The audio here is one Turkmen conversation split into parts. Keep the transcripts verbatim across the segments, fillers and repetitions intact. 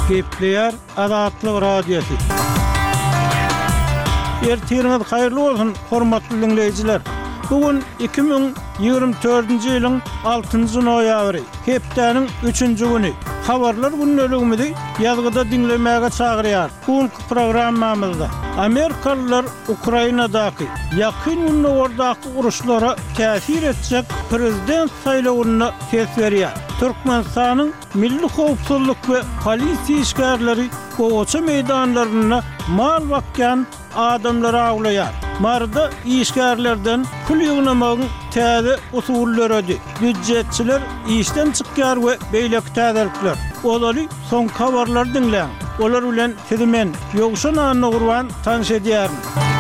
Gepleyer Azatlyk Radiosu. Ertiriniz hayırlı olsun, hormatly dinleyijiler. Bugün iki bin ýygrimi dördünji ýylyň altynjy noýabry, hepdeniň üçünji güni. Habarlar günnäligimidi ýazgyda dinlemäge çagyrýar. Bugünkü programmamyzda Amerikalılar Ukrainadaky ýakyn günlerdäki uruşlara täsir etjek prezident saýlawyna ses berýär. Türkmenistanyň Milli Howpsuzlyk we polisiýa işgärleri gowaça meýdanlaryna mal bakýan adamlar aglaýar. Marda işgärlerden pul ýygnamagyň täze usullary, büdjetçiler işden çykýar we beýleki täzelikler. Olary soň habarlar dinleň. Olar bilen sizimen ýogşan anyny gurban tanış edýär.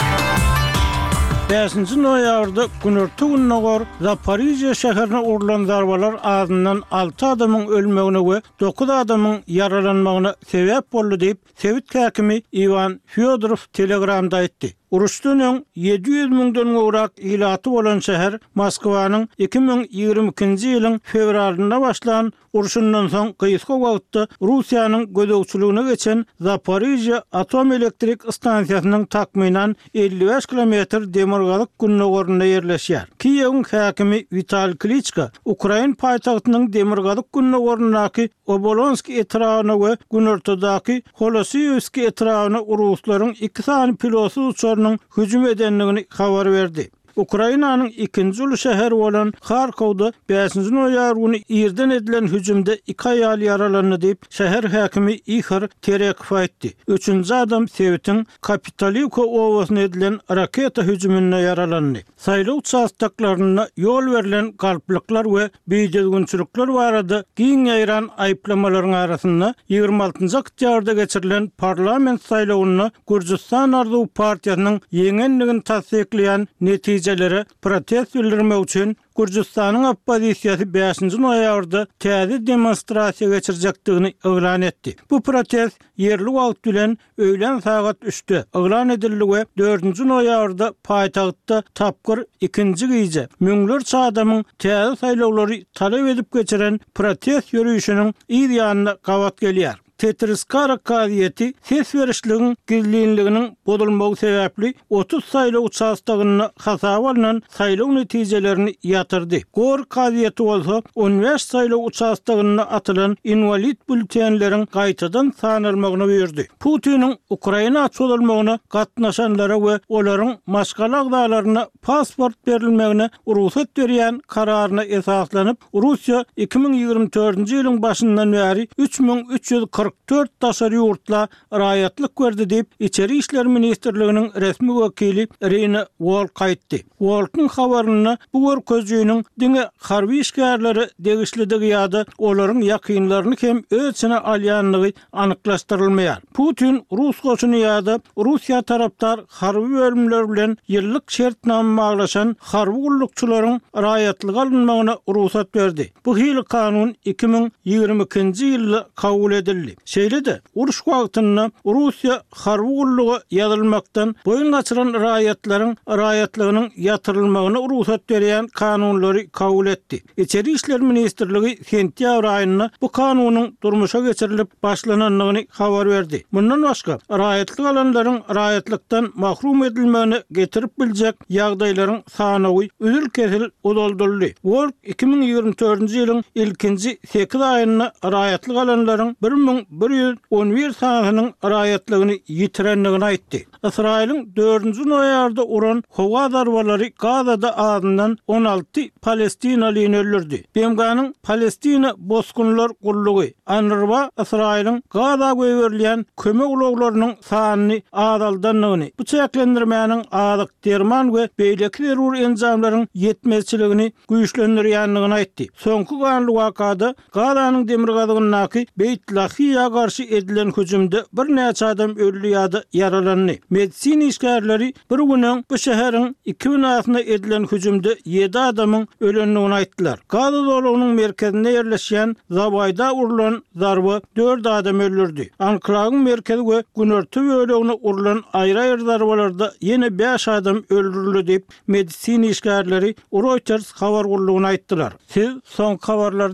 beşinji noýabrda günörtü günnägor Zaporizhia şäherine urulan zarbalar azyndan alty adamyň ölmegine we dokuz adamyň yaralanmagyna sebäp boldy diýip Sowet häkimi Ivan Fyodorov Telegramda aýtdy. Uruşdan öň ýedi ýüz miňden gowrak ilaty bolan şäher Moskwanyň iki bin ýygrimi ikinji ýylyň fevralynda başlan uruşundan soň gyýyska wagtda Russiýanyň gödökçiligine geçen Zaporizhia atom elektrik stansiýasynyň takminan elli beş kilometr demirgalyk günnägorunda ýerleşýär. Kiýewiň häkimi Vitaliy Klitschko Ukraina paýtagtynyň demirgalyk günnägorundaky Obolonski etrawyna we Günörtüdaky Holosiyevski etrawyna uruslaryň iki sany pilotsy uçarynyň hüjüm edenligini habar berdi. Ukrainanyň ikinji uly şäheri bolan Kharkovda beşinji noýabr güni ýerden edilen hüjümde iki aýal yaralandy diýip şäher häkimi Ihor Terekov aýtdy. Üçünji adam Sowetiň Kapitalivka owasyna edilen raketa hüjüminde yaralandy. Saýlaw участоklaryna ýol berilen galplyklar we beýdegünçilikler barada giň ýaýran aýplamalaryň arasynda ýygrimi altynjy oktýabrda geçirilen parlament saýlawyna Gürjistan Arzuw partiýasynyň ýeňenligini tasdikleýän netije protest bildirmek üçin Gürjistanyň oppozisiýasy beşinji noýabrda täze demonstrasiýa geçirjekdigini eglan etdi. Bu protest yerli wagt bilen öýlen sagat üçde eglan edildi we dördünji noýabrda paýtagtda tapgyr ikinji gyýja müňler çadamyň täze saýlawlary talap edip geçiren protest ýürüýüşiniň ýa-ýanyna gawat gelýär. Tetriskara kadiýeti ses berişligiň gizlinliginiň bozulmagy sebäpli otuz saýlaw участоgyny hasaba alynan saýlaw netijelerini ýatyrdy. Gor kadiýeti bolsa on beş saýlaw участоgyny atylan invalid bültenleriň gaýtadan sanylmagyny buyurdy. Putiniň Ukraina açylmagyna gatnaşanlara we olaryň maşgala agdalaryna pasport berilmegine ruhsat berýän kararyna esaslanyp Russiýa iki bin ýygrimi dördünji ýylyň başyndan bäri üç bin üç ýüz kırk dört daşary ýurtla raýatlyk berdi diýip İçeri işler ministrliginiň resmi wekili Irina Volk aýtdy. Volkyň habaryna bu görkezýüniň diňe harby işgärleri degişlidigi ýa-da olaryň ýakynlaryny hem özüne alýanlygy anyklaşdyrylmaýar. Putin Rus goşuny ýa-da Russiýa tarapdar harby bölümler bilen ýyllyk şertnama baglaşan harby gullukçylaryň raýatlyk alynmagyna ruhsat berdi. Bu hili kanun iki bin ýygrimi ikinji ýylda kabul edildi. Şeýle-de uruş wagtynda Russiýa harby gullugy ýazylmakdan boyun gaçyran raýatlaryň raýatlygynyň ýatyrylmagyna ruhsat berýän kanunlary kabul etdi. İçeri işler ministrligi sentýabr aýynda bu kanunyň durmuşa geçirilip başlananlygyny habar berdi. Bundan başga raýatlyk alanlaryň raýatlykdan mahrum edilmegini getirip biljek ýagdaýlaryň sanawy üzül kesil udoldurdy. Volk iki bin ýygrimi dördünji ýylyň ilkinji sekiz aýynda raýatlyk alanlaryň bir bin bir ýüz on bir sanynyň raýatlygyny ýitirenligini aýtdy. Israýlyň dördünji noýabrda uran howa zarbalary Gazada azyndan on alty Palestinalyny öldürdi. B M G'nyň Palestina boskunlar gullugy Anrwa Israýlyň Gaza göwerilýän kömek ulaglarynyň sanyny azaldanlygyny, bu çeklendirmäniň azyk derman we beýleki terror enjamlarynyň ýetmezçiligini güýçlendirýänligini aýtdy. Soňky ganly wakada Gazanyň demirgalygynaky Beyt Lahiýa garşy edilen hüjümde bir näçe adam öldü ýa-da yaralandy. Medisina işgärleri bir günden bu şäheriň iki binasyna edilen hüjümde ýedi adamyň ölenligini aýtdylar. Gaza dolagynyň merkezinde ýerleşýän Zabayda urulan zarba dört adam öldürdi. Anklawyň merkezi we Günörtü bölegine urulan aýry-aýry zarbalarda ýene beş adam öldürildi diýip medisina işgärleri Reuters habar gullugyna aýtdylar. Siz soň habarlar